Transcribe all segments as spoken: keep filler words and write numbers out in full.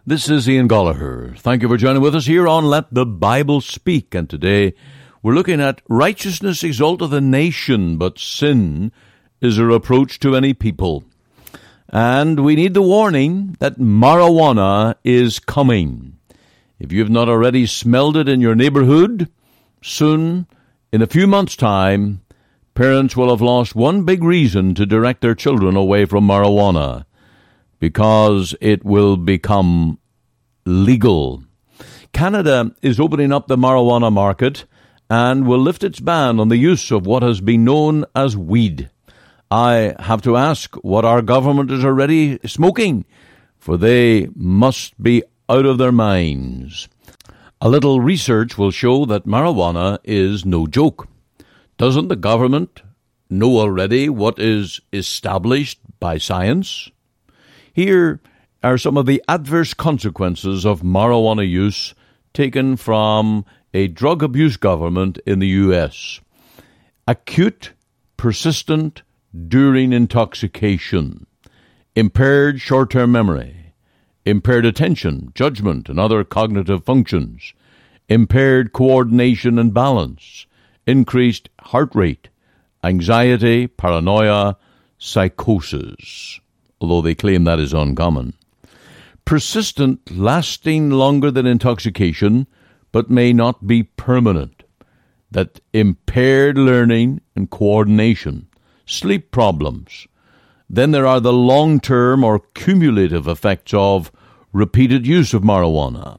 This is Ian Gallagher. Thank you for joining with us here on Let the Bible Speak. And today we're looking at righteousness exalteth a nation, but sin is a reproach to any people. And we need the warning that marijuana is coming. If you have not already smelled it in your neighborhood, soon, in a few months' time, parents will have lost one big reason to direct their children away from marijuana, because it will become legal. Canada is opening up the marijuana market and will lift its ban on the use of what has been known as weed. I have to ask what our government is already smoking, for they must be out of their minds. A little research will show that marijuana is no joke. Doesn't the government know already what is established by science? Here are some of the adverse consequences of marijuana use taken from a drug abuse government in the U S. Acute, persistent, during intoxication, impaired short-term memory, impaired attention, judgment, and other cognitive functions, impaired coordination and balance, increased heart rate, anxiety, paranoia, psychosis, although they claim that is uncommon. Persistent, lasting longer than intoxication, but may not be permanent. That impaired learning and coordination, sleep problems. Then there are the long-term or cumulative effects of repeated use of marijuana.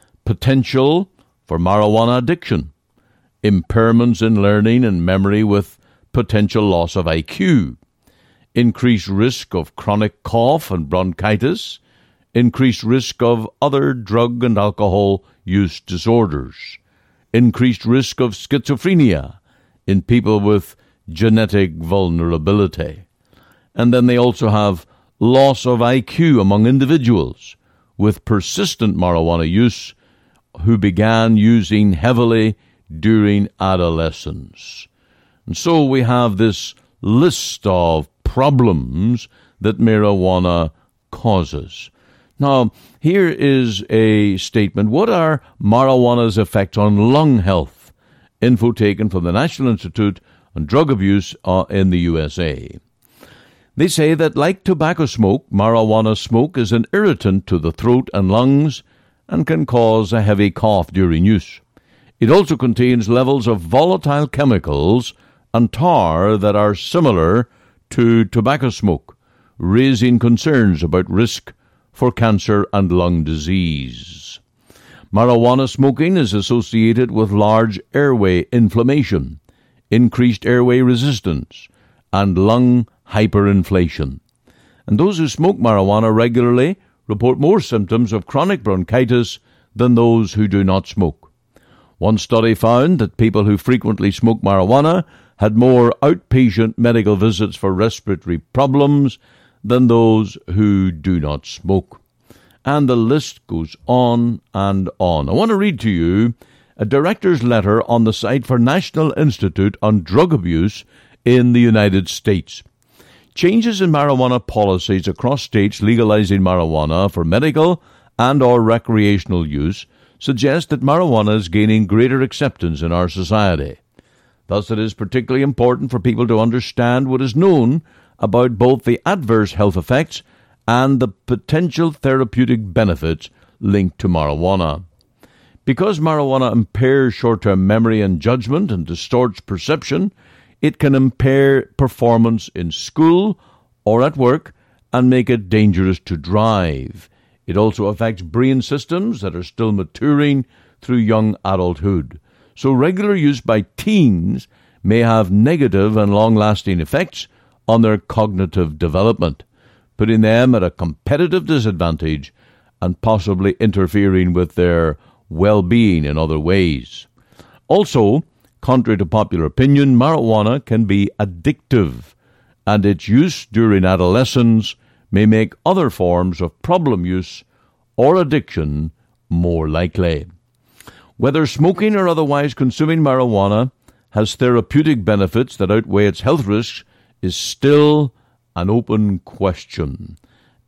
Potential for marijuana addiction. Impairments in learning and memory with potential loss of I Q. Increased risk of chronic cough and bronchitis. Increased risk of other drug and alcohol use disorders. Increased risk of schizophrenia in people with genetic vulnerability. And then they also have loss of I Q among individuals with persistent marijuana use who began using heavily during adolescence. And so we have this list of problems that marijuana causes. Now, here is a statement. What are marijuana's effects on lung health? Info taken from the National Institute on Drug Abuse uh, in the U S A. They say that like tobacco smoke, marijuana smoke is an irritant to the throat and lungs and can cause a heavy cough during use. It also contains levels of volatile chemicals and tar that are similar to tobacco smoke, raising concerns about risk for cancer and lung disease. Marijuana smoking is associated with large airway inflammation, increased airway resistance, and lung hyperinflation. And those who smoke marijuana regularly report more symptoms of chronic bronchitis than those who do not smoke. One study found that people who frequently smoke marijuana had more outpatient medical visits for respiratory problems than those who do not smoke. And the list goes on and on. I want to read to you a director's letter on the site for National Institute on Drug Abuse in the United States. Changes in marijuana policies across states legalizing marijuana for medical and or recreational use suggest that marijuana is gaining greater acceptance in our society. Thus, it is particularly important for people to understand what is known about both the adverse health effects and the potential therapeutic benefits linked to marijuana. Because marijuana impairs short-term memory and judgment and distorts perception, it can impair performance in school or at work and make it dangerous to drive. It also affects brain systems that are still maturing through young adulthood. So regular use by teens may have negative and long-lasting effects on their cognitive development, putting them at a competitive disadvantage and possibly interfering with their well-being in other ways. Also, contrary to popular opinion, marijuana can be addictive, and its use during adolescence may make other forms of problem use or addiction more likely. Whether smoking or otherwise consuming marijuana has therapeutic benefits that outweigh its health risks is still an open question.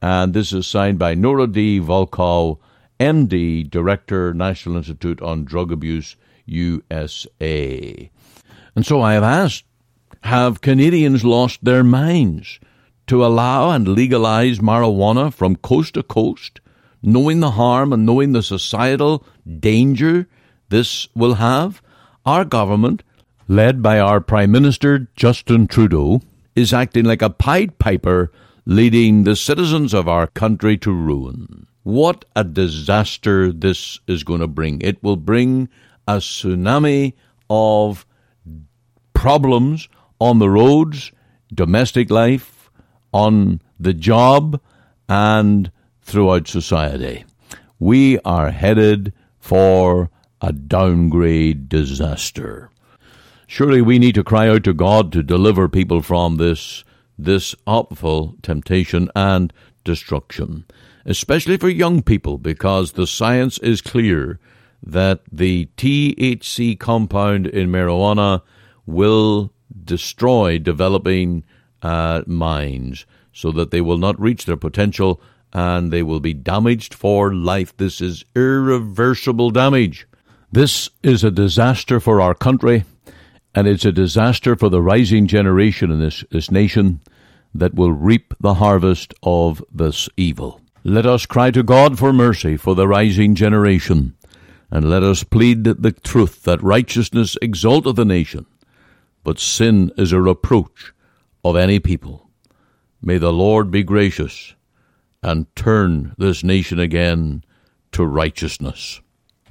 And this is signed by Nora D. Volkow, M D, Director, National Institute on Drug Abuse, U S A. And so I have asked, have Canadians lost their minds to allow and legalize marijuana from coast to coast, knowing the harm and knowing the societal danger this will have? Our government, led by our Prime Minister Justin Trudeau, is acting like a Pied Piper, leading the citizens of our country to ruin. What a disaster this is going to bring. It will bring a tsunami of problems on the roads, domestic life, on the job, and throughout society. We are headed for a downgrade disaster. Surely we need to cry out to God to deliver people from this, this awful temptation and destruction, especially for young people, because the science is clear that the T H C compound in marijuana will destroy developing uh, minds so that they will not reach their potential and they will be damaged for life. This is irreversible damage. This is a disaster for our country, and it's a disaster for the rising generation in this, this nation that will reap the harvest of this evil. Let us cry to God for mercy for the rising generation, and let us plead the truth that righteousness exalteth a nation, but sin is a reproach of any people. May the Lord be gracious and turn this nation again to righteousness.